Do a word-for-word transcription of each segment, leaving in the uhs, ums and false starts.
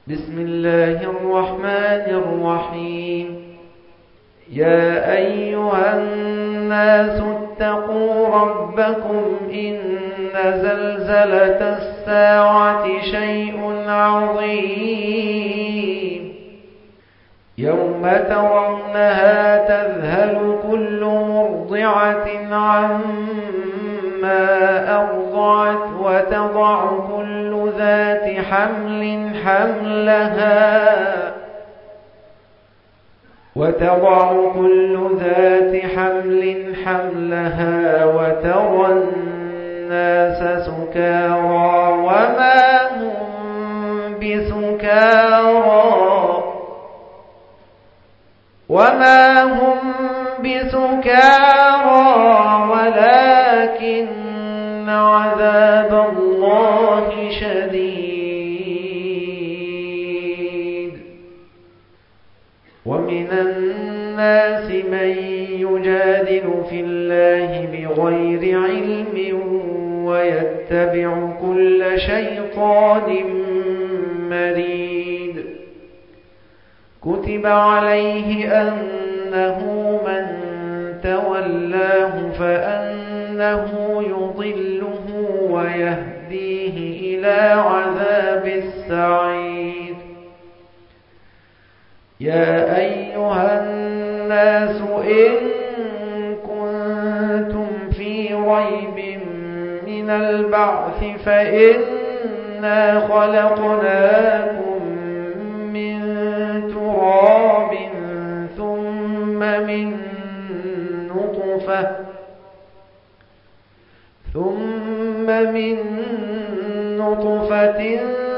بسم الله الرحمن الرحيم. يا أيها الناس اتقوا ربكم إن زلزلة الساعة شيء عظيم يوم ترونها تذهل كل مرضعة عما أرضعت وتضع كل ذات حمل حملها وتضع كل ذات حمل حملها وترى الناس سكارى وما هم بسكارى وما هم بسكارى ولكن عذاب الله شديد. ومن الناس من يجادل في الله بغير علم ويتبع كل شيطان مريد. كتب عليه أنه من تولاه فأنه يضله ويهديه إلى عذاب السعير. يا أيها الناس إن كنتم في ريب من البعث فإنا خلقناكم من تراب ثم من نطفة ثم من نطفة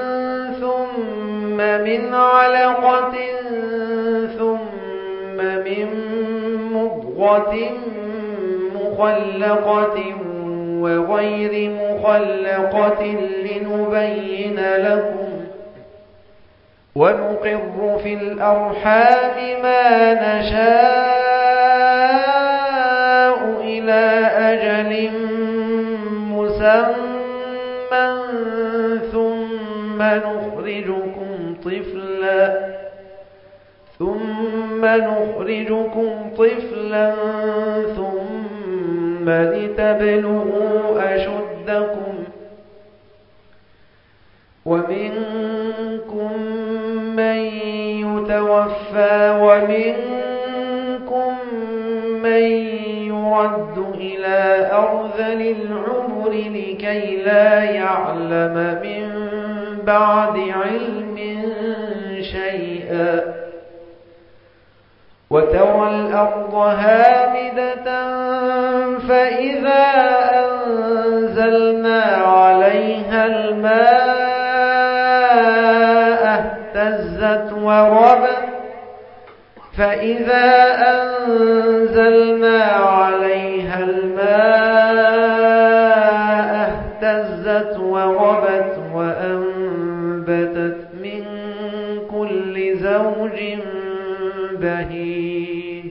ثم من علقة ثم من مضغة مخلقة وغير مخلقة لنبين لكم ونقر في الأرحام ما نشاء إلى أجل مسمى ثم نخرجكم طفلا ثم نخرجكم طفلا ثم لتبلغوا أشدكم ومنكم من يتوفى ومنكم من يرد إلى أرذل العمر لكي لا يعلم من بعد علم شيئا. وترى الأرض هامدة فإذا أنزلنا عليها الماء اهتزت وربت فإذا أنزلنا عليها الماء اهتزت وربت وأنبتت من كل زوج بهيج.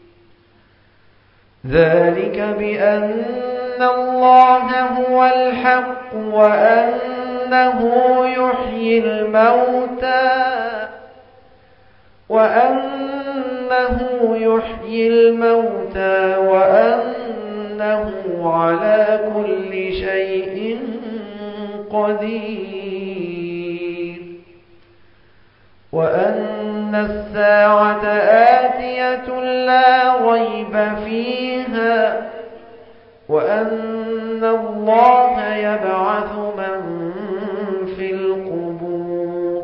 ذلك بأن الله هو الحق وأنه يحيي الموتى وأنه يحيي الموتى وأنه على كل شيء قدير. وأن الساعة آتية لا ريب فيها وأن الله يبعث من في القبور.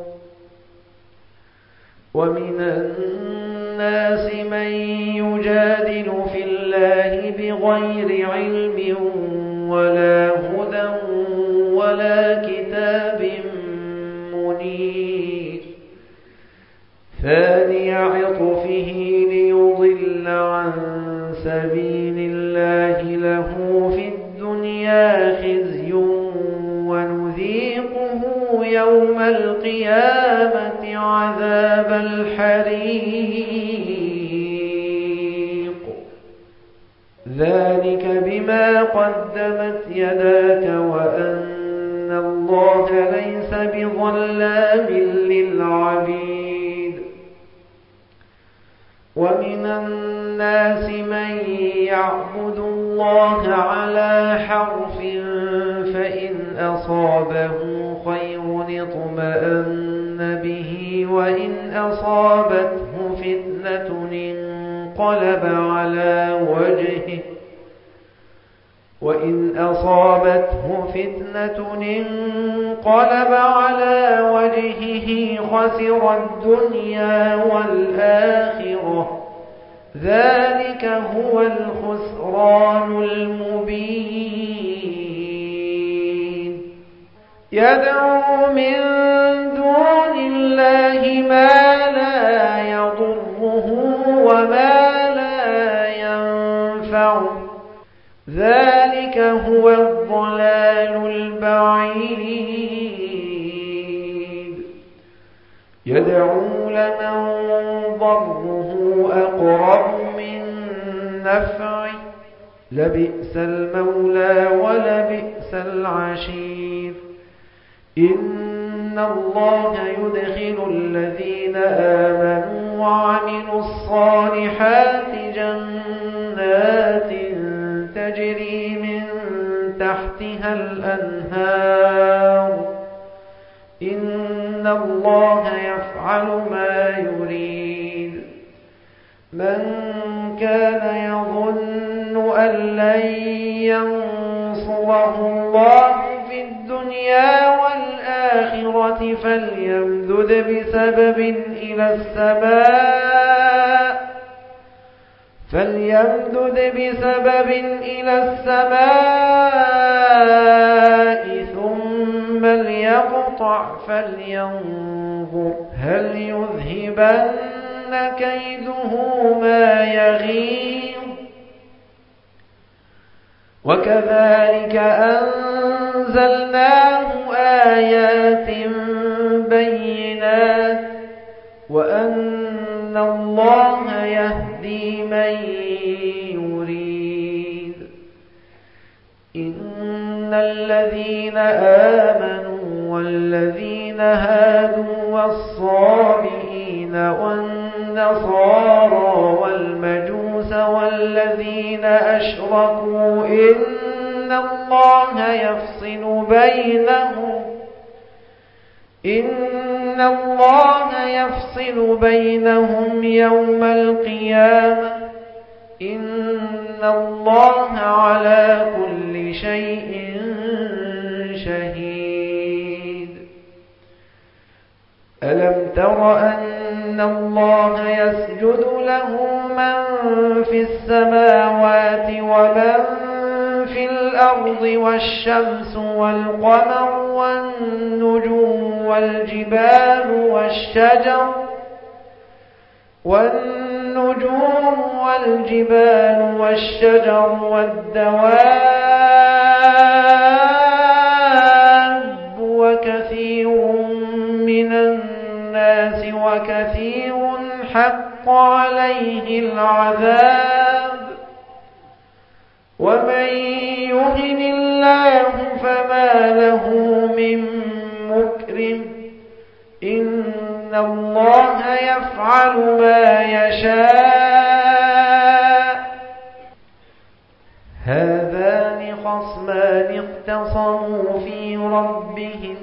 ومن الناس من يجادل في الله بغير علم ولا هدى ولا كتاب منير. ثاني عطفه ليضل عن سبيل الله له في الدنيا خزي ونذيقه يوم القيامة عذاب الحريق. ذلك بما قدمت يداك وأن الله ليس بظلام الناس من يعبد الله على حرف فإن أصابه خير اطمأن به وإن أصابته فتنة انقلب على وجهه وإن أصابته فتنة انقلب على وجهه خسر الدنيا والآخرة ذلك هو الخسران المبين يدعو من دون الله ما لا يضره وما لا ينفعه ذلك هو الضلال البعيد يدعو لمن ضره أقرب من نفعه لبئس المولى ولبئس العشير إن الله يدخل الذين آمنوا وعملوا الصالحات جنات تجري من تحتها الأنهار إن الله يفعل ما يريد من كان يظن أن لن ينصره الله في الدنيا والآخرة فليمدد بسبب إلى السماء فليمدد بسبب إلى السماء ثم ليقطع فلينظر هل يذهبن كيده ما يغيظ وكذلك أنزلناه آيات بينات وأن الله يهدي من يريد إن الذين آمنوا والذين هادوا والصابئين والنصارى والمجوس والذين أشركوا إن الله يفصل بينهم إن الله يفصل بينهم يوم القيامة إن الله على كل شيء شهيد ألم تر أن الله يسجد له من في السماوات ومن في الأرض والشمس والقمر والنجوم والجبال والشجر والنجوم والجبال والشجر والدواب وكثير من الناس وكثير حق عليه العذاب ومن يهن الله فما له من مكرم إن الله يفعل ما يشاء هذان خصمان اختصموا في ربهم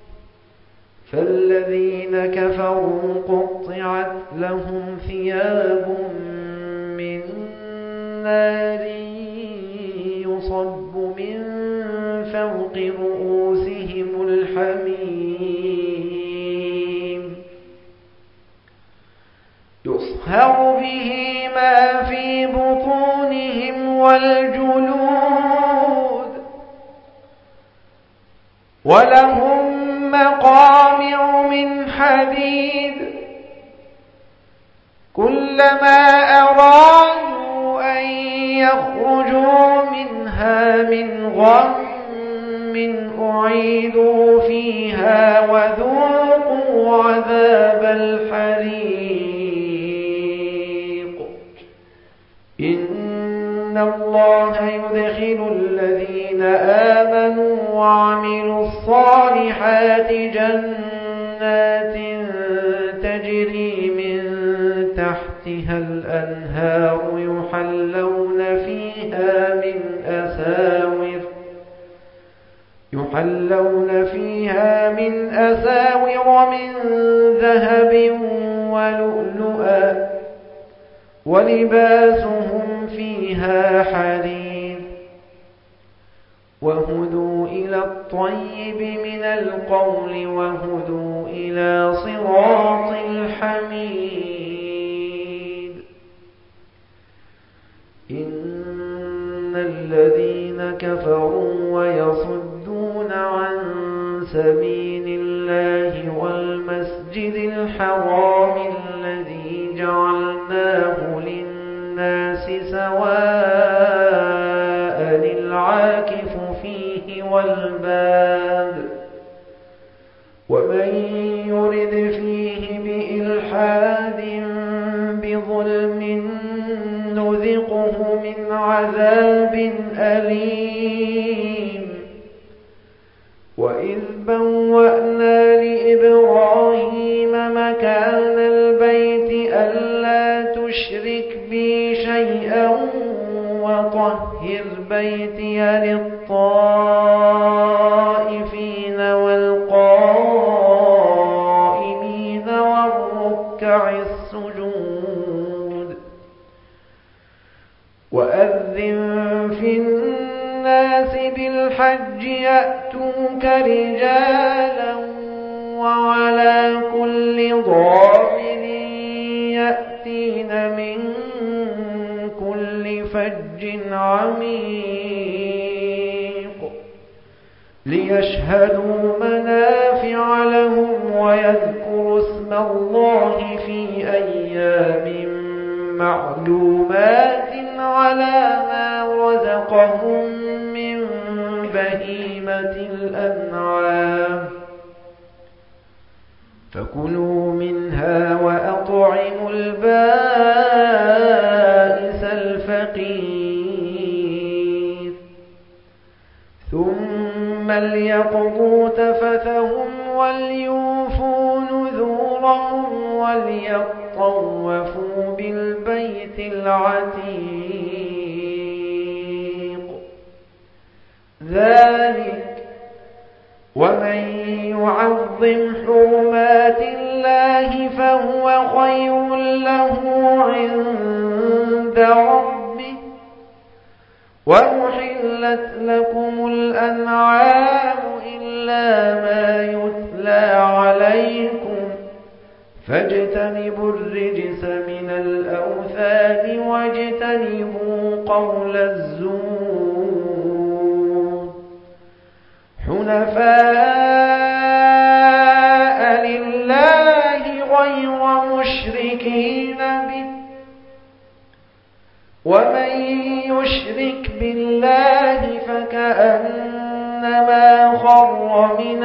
فالذين كفروا قطعت لهم ثياب من نار يصب من فوق رؤوسهم الحميم يصهر به ما في بطونهم والجلود ولهم مقامع من حديد كلما أرادوا أن يخرجوا منها من غم أعيدوا فيها وذوقوا عذاب الحريق إن الله يدخل الذين آمنوا وعملوا الصالحات جنات تجري من تحت تحتها الأنهار يحلون فيها من أساور يحلون فيها من أساور من ذهب ولؤلؤا ولباسهم فيها حرير وهدوا إلى الطيب من القول وهدوا إلى صراط الحميد إن الذين كفروا ويصدون عن سبيل الله والمسجد الحرام الذي جعلناه للناس سواء العاكف فيه والباد ومن يرد فيه بإلحاد بظلم نذقه من عذاب أليم وإذ بوأنا لإبراهيم مكان البيت ألا تشرك بي شيئا وطهر بيتي للطائفين والقائمين والركع السجود وأذن في الناس بالحج يأتوك رجالا وعلى كل ضامر يأتين من كل فج عميق ليشهدوا منافع لهم ويذكروا اسم الله في أيام معلومات على ما رزقهم من بهيمة الأنعام فكلوا منها وأطعموا البائس الفقير ثم ليقضوا تفثهم وليوفوا نذورهم وليطوفوا بالبيت العتيق ذلك ومن يعظم حرمات الله فهو خير له عند ربه وأحلت لكم الأنعام إلا ما يتلى عليكم فاجتنبوا الرجس من الأوثان واجتنبوا قول الزور حنفاء لله غير مشركين به ومن يشرك بالله فكأنما خر من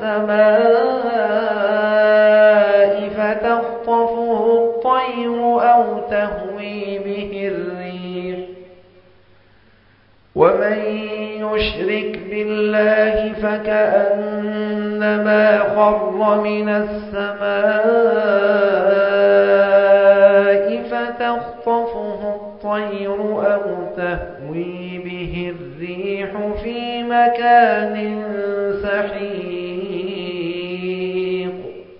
السماء فتخطفه الطير أو تهوي به الريح ومن يشرك بالله فكأنما خر من السماء فتخطفه الطير أو تهوي به الريح في مكان سحيق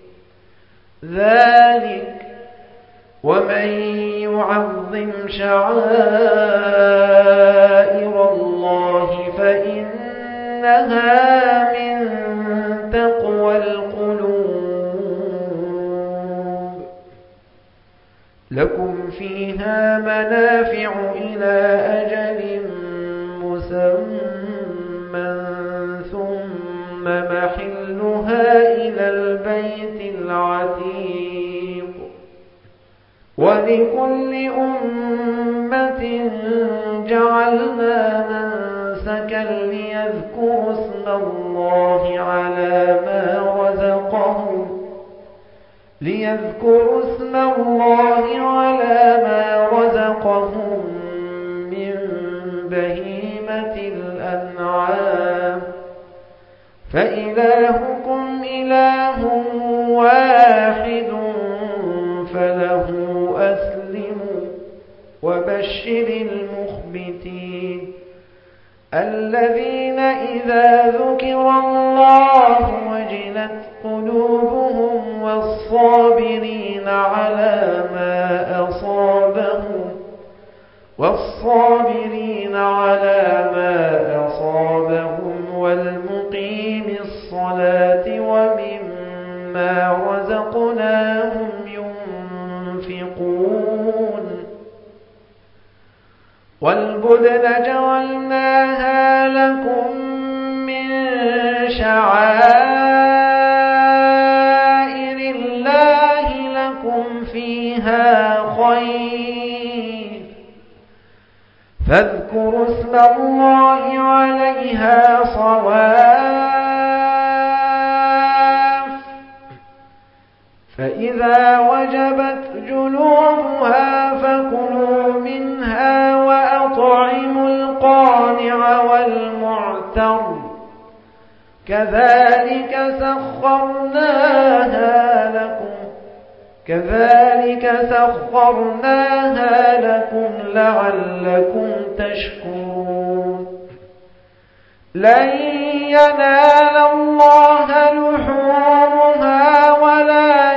ذلك ومن يعظم شعائر الله فإنها من تقوى القلوب لكم فيها منافع إلى أجل مسمى ثم محلها إلى البيت العتيق ولكل أمة جعلنا منسكا ليذكروا اسم الله على ما رزقهم ليذكروا اسم الله على ما رزقهم من بهيمة الأنعام فإلهكم إله واحد فله أسلموا وبشر المخبتين الذين إذا ذكر الله وجلت قلوبهم والصابرين على ما أصابهم والصابرين على ما أصابهم والمقيم الصلاة ومما رزقناهم ينفقون والبدن جعلناها لكم من شعائر الله لكم فيها خير فاذكروا اسم الله عليها صواف فإذا وجبت جنوبها فكلوا منها وأطعموا القانع والمعتر كذلك سخرناها لكم كذلك سخرناها لكم لعلكم تشكرون لن ينال الله لحومها ولا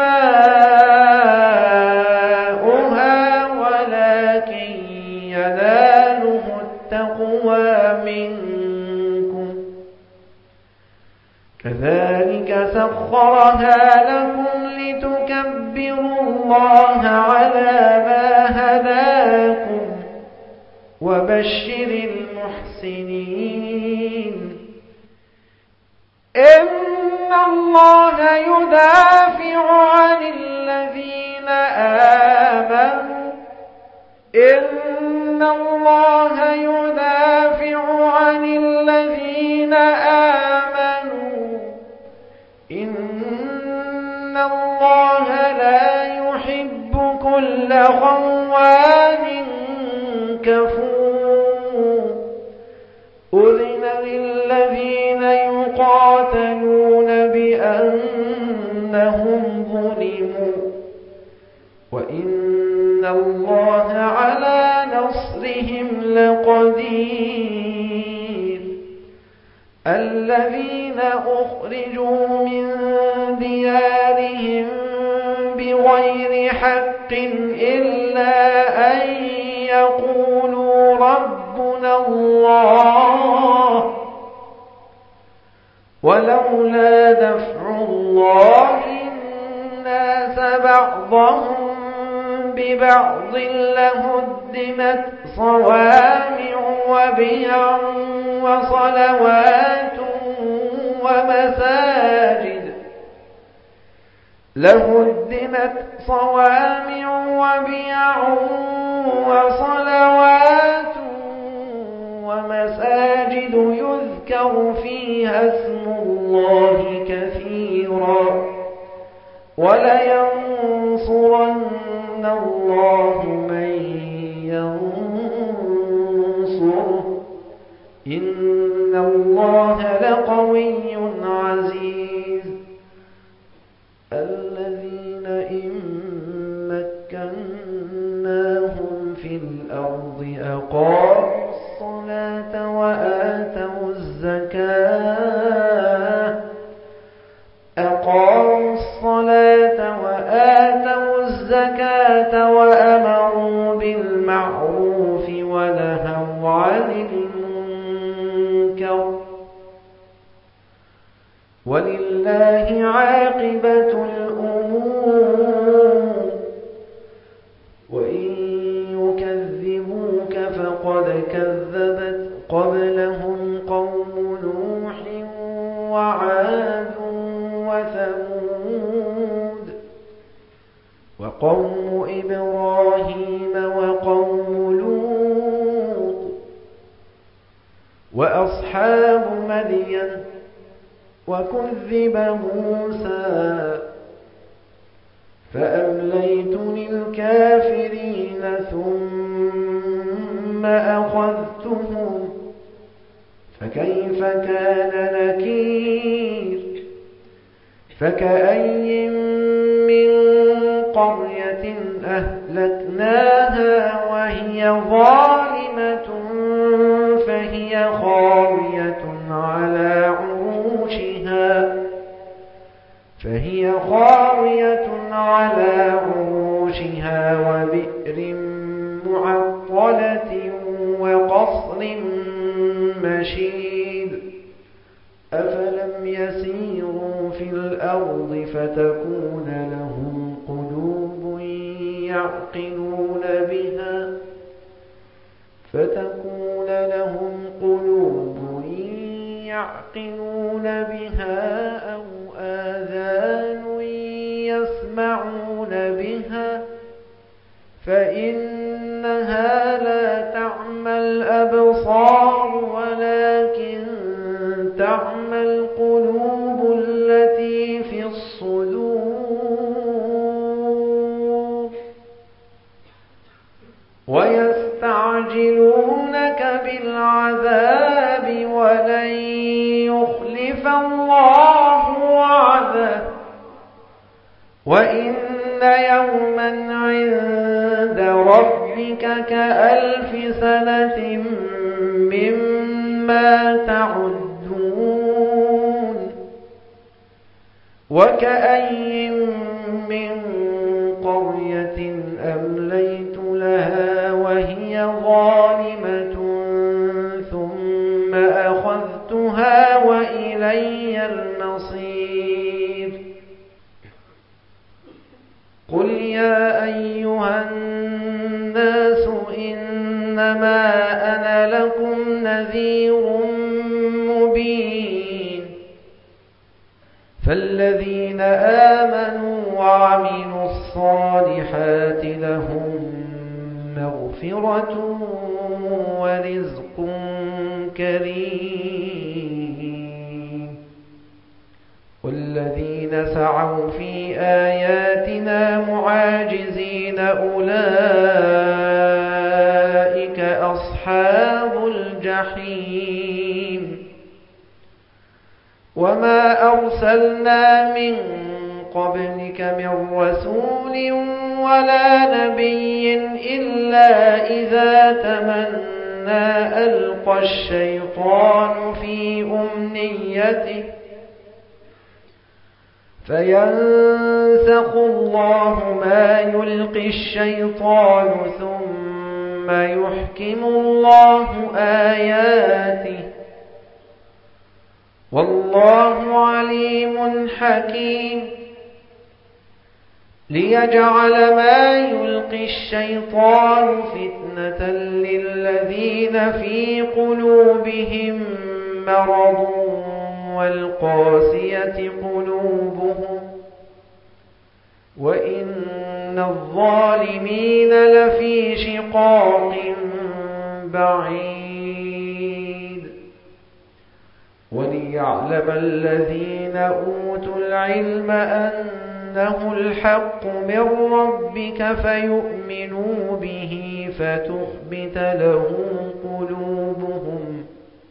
دماؤها ولكن يناله التقوى منكم كذلك سخرها لكم لتكبروا الله على ما هداكم وبشر المحسنين إن الله يدافع عن الذين آمنوا إن الله يدافع عن الذين آمنوا إن الله لا يحب كل خوان كفور أذن للذين يقاتلون بأنهم ظلموا وإن الله على نصرهم لقدير الذين أخرجوا من ديارهم بغير حق إلا أن يقولوا ربنا الله ولولا دفع الله الناس بعضهم ببعض لهدمت صوامع وبيع وصلوات ومساجد لهدمت صوامع وبيع وصلوات ومساجد يذكر فيها اسم الله كثيرا ولينصرن الله من ينصره إن الله لقوي عزيز الذين إن مكناهم في الأرض أقاموا الصلاة وآتوا الزكاة أقاموا الصلاة وآتوا الزكاة وأمروا بالمعروف ونهوا عن المنكر ولله عاقبة الأمور وإن يكذبوك فقد كذبت قبلهم قوم نوح وعاد وثمود وقوم إبراهيم وقوم لوط وأصحاب مدين وكذب موسى فأمليت للكافرين ثم أخذتهم فكيف كان نكير فكأي من قرية أهلكناها وهي فهي خاوية على عروشها وبئر معطلة وقصر مشيد أفلم يسيروا في الأرض فتكون لهم قلوب يعقلون بها فتكون لهم قلوب يعقلون بها أو آذان يسمعون بها فإنها لا تعمى الأبصار ولكن تعمى القلوب التي في الصدور ويستعجلونك بالعذاب ولن يخلف الله وعده وإن يوما عند ربك كألف سنة مما تعدون وكأي من قرية أمليت لها وهي ظالمة ثم أخذتها وإلي المصير قل يا أيها الناس إنما أنا لكم نذير مبين فالذين آمنوا وعملوا الصالحات لهم مغفرة ورزق كريم والذين سعوا في آياتنا معاجزين أولئك أصحاب الجحيم وما أرسلنا من قبلك من رسول ولا نبي إلا إذا تمنى ألقى الشيطان في أمنيته فينسخ الله ما يلقي الشيطان ثم يحكم الله آياته والله عليم حكيم ليجعل ما يلقي الشيطان فتنة للذين في قلوبهم مرض والقاسية قلوبهم وإن الظالمين لفي شقاق بعيد وليعلم الذين أوتوا العلم أنه الحق من ربك فيؤمنوا به فتخبت له قلوبهم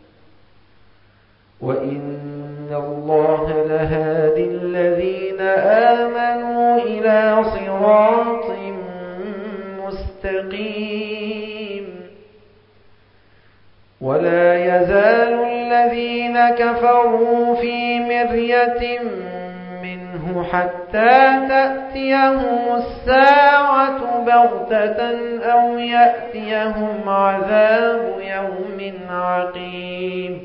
وإن الله لهادي الذين آمنوا إلى صراط مستقيم ولا يزال الذين كفروا في مرية منه حتى تأتيهم الساعة بغتة أو يأتيهم عذاب يوم عقيم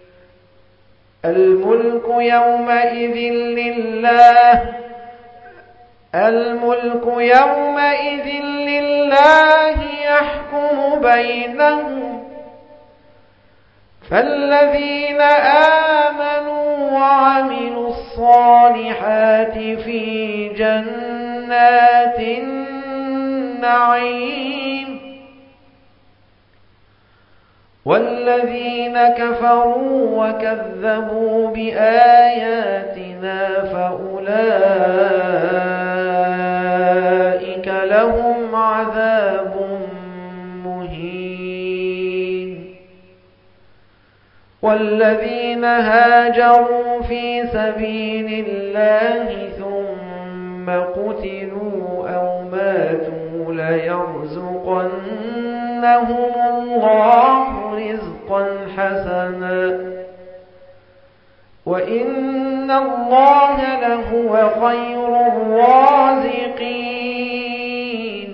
الملك يومئذ لله الملك يومئذ لله يحكم بينهم فالذين آمنوا وعملوا الصالحات في جنات النعيم والذين كفروا وكذبوا بآياتنا فأولئك لهم عذاب مهين والذين هاجروا في سبيل الله ثم قتلوا أو ماتوا ليرزقنهم الله رزقا حسنا وإن إن الله لهو خير الرازقين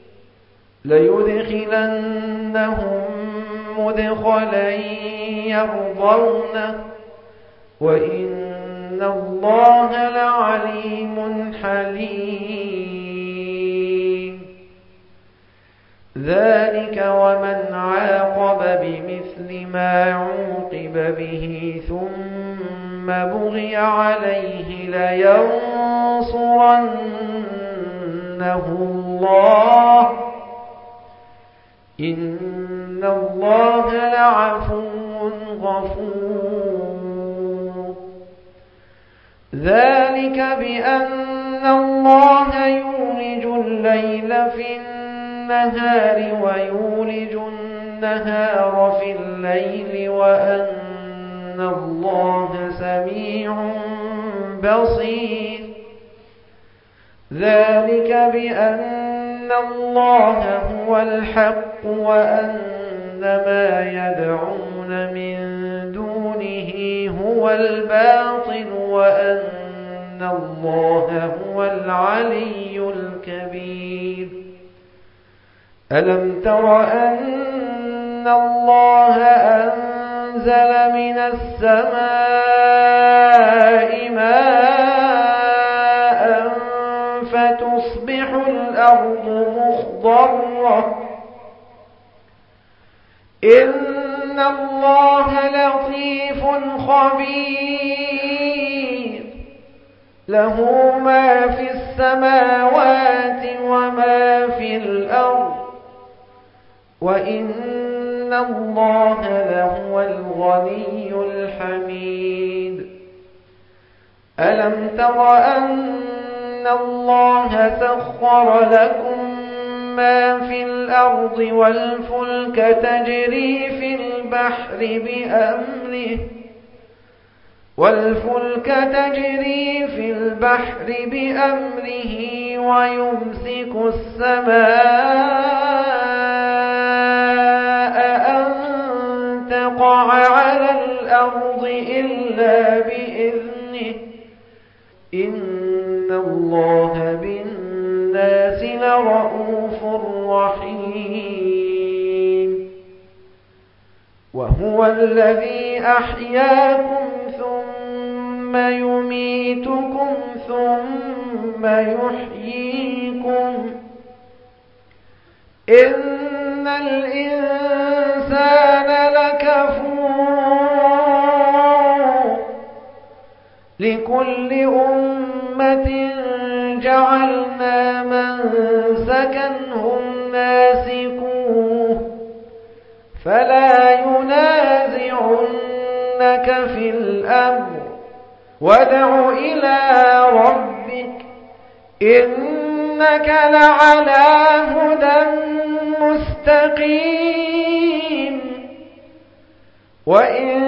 ليدخلنهم مدخلا يرضونه وإن الله لعليم حليم ذلك ومن عاقب بمثل ما عوقب به ثم بغي عليه لينصرنه الله إن الله لعفو غفور ذلك بأن الله يولج الليل في النهار ويولج النهار في الليل وأن الله سميع بصير ذلك بأن الله هو الحق وأن ما يدعون من دونه هو الباطل وأن الله هو العلي الكبير ألم تر أن الله أنزل من السماء ماء فتصبح الأرض مخضرة إن الله لطيف خبير له ما في السماوات وما في الأرض وإن الله لهو الغني الحميد ألم تر أن الله سخر لكم ما في الأرض والفلك تجري في البحر بأمره والفلك تجري في البحر بأمره ويمسك السماء أن تقع على الأرض إلا بإذنه إن الله بالناس لرؤوف رحيم وهو الذي أحياكم ثم يميتكم ثم يحييكم إن الإنسان لكفور لكل أمة جعلنا منسكا هم ناسكوه فلا ينازعنك في الأمر وادع إلى ربك إنك لعلى هدى مستقيم وإن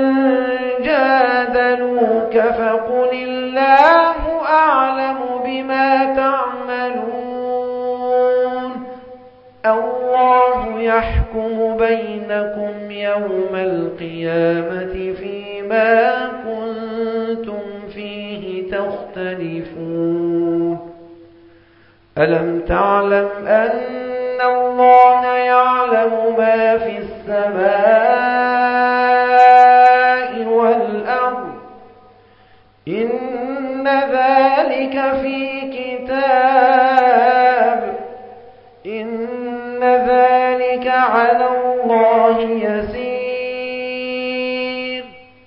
جادلوك فقل الله أعلم بما تعملون الله يحكم بينكم يوم القيامة فيما كنتم فيه تختلفون ألم تعلم أن الله يعلم ما في السماء والأرض إن ذلك في كتاب إن ذلك على الله يسير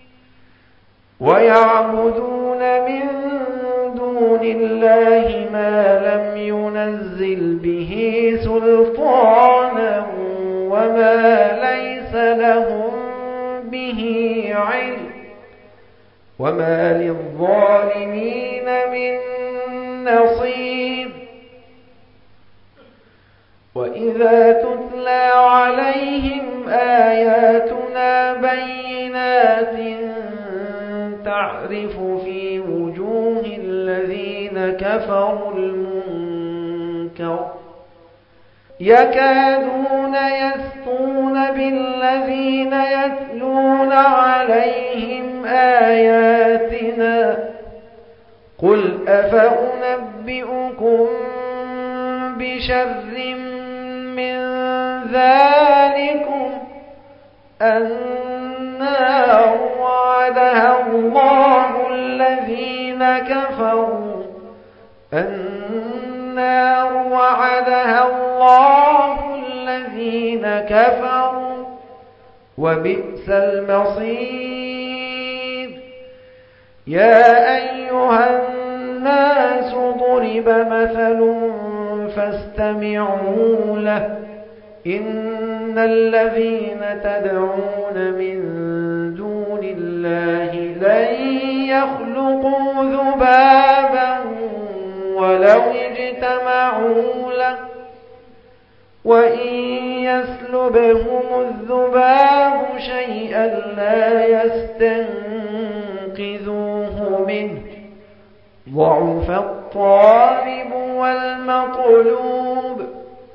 ويعبدون من دون الله ما لم ينزل به سلطانا وما ليس لهم به علم وما للظالمين من نصير وإذا تتلى عليهم آياتنا بينات تعرف في وجوه الذين كفروا المنكر يكادون يسطون بالذين يتلون عليهم آياتنا قل أفأنبئكم بشر من ذلكم النار وعدها الله الذين كفروا النار وعدها الله الذين كفروا وبئس المصير. يا أيها الناس ضرب مثل فاستمعوا له إن الذين تدعون من دون الله لن يخلقوا ذبابا ولو اجتمعوا له وإن يسلبهم الذباب شيئا لا يستنقذوه منه ضعف الطالب والمطلوب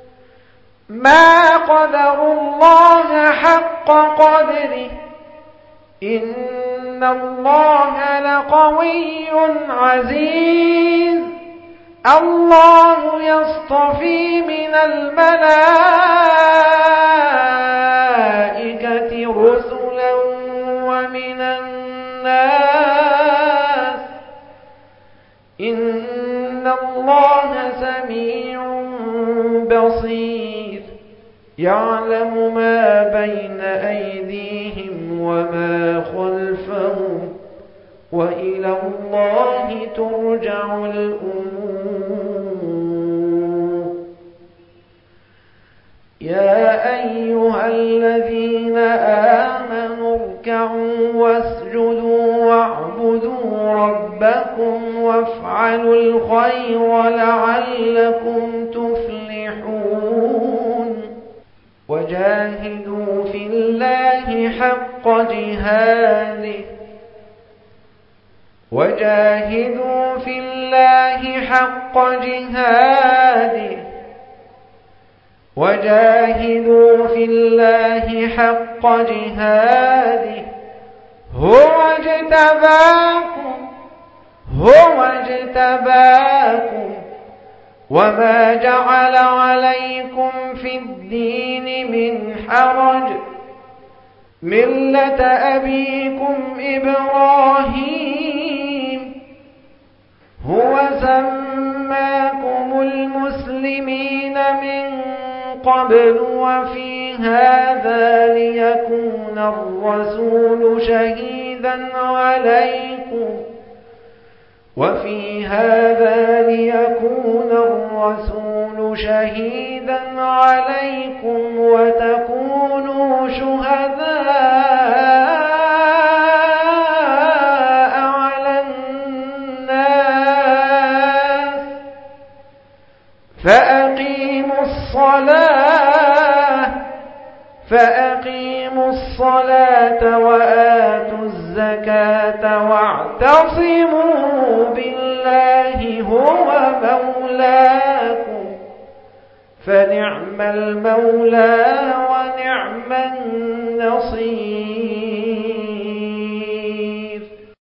ما قدروا الله حق قدره إن الله لقوي عزيز. الله يصطفي من الملائكة رسلا ومن الناس إن الله سميع بصير يعلم ما بين أيديهم وما خلفهم وإلى الله ترجع الأمور. يا أيها الذين آمنوا اركعوا واسجدوا واعبدوا ربكم وافعلوا الخير لعلكم تفلحون. وجاهدوا في الله حق جهاده وجاهدوا في الله حق جهاده وجاهدوا في الله حق جهاده هو اجتباكم هو اجتباكم وما جعل عليكم في الدين من حرج ملة أبيكم إبراهيم هو سماكم المسلمين من قبل وفي هذا ليكون الرسول شهيدا عليكم وفي هذا ليكون الرسول شهيدا عليكم وتكونوا شهداء على الناس فأقيموا الصلاة فأقيموا الصلاة وآتوا الزكاة واعتصموا بالله هو مولاكم فنعم المولى ونعم النصير.